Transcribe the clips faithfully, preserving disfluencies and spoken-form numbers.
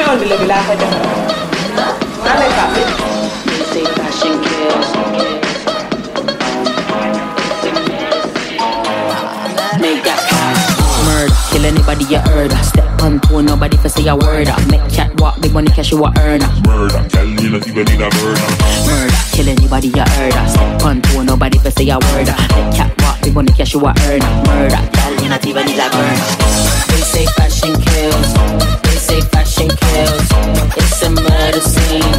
sound le bila ka da na le ka say fashion kills make that cash murder kill anybody you heard step on toe nobody for say a word make chat walk big money cash you a earn murder tell you not even need a murder murder kill anybody you heard step on toe nobody for say a word make chat walk big money cash you a earn murder tell you not even need a burn they say fashion kills they say fashion kills it's a murder scene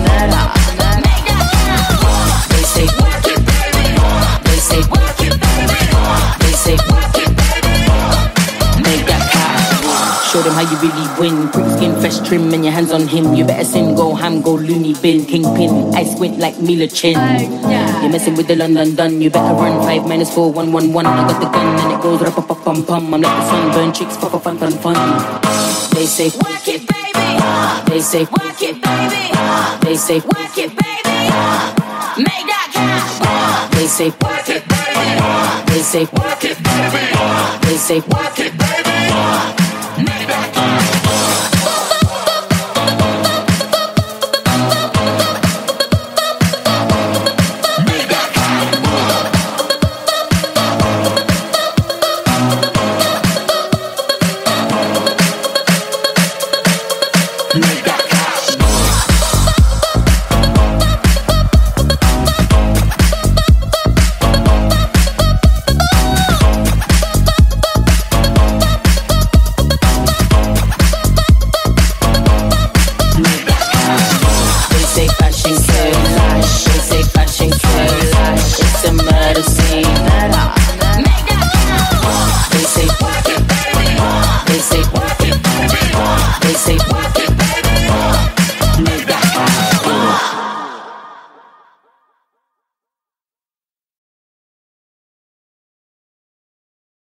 they say work it baby they say work it baby they say work it baby make that cash show them how you really win quick skin fresh trim and your hands on him you better sin go ham go loony bin kingpin I squint like Mila Chin you're messing with the London done you better run five minus four one one one I got the gun and it goes up up pum pum I'm like the sun burn chicks pop up fun fun fun they say work it baby they say work it baby they say work it baby make that cash they say work it baby they say work it baby they say work it baby make that cash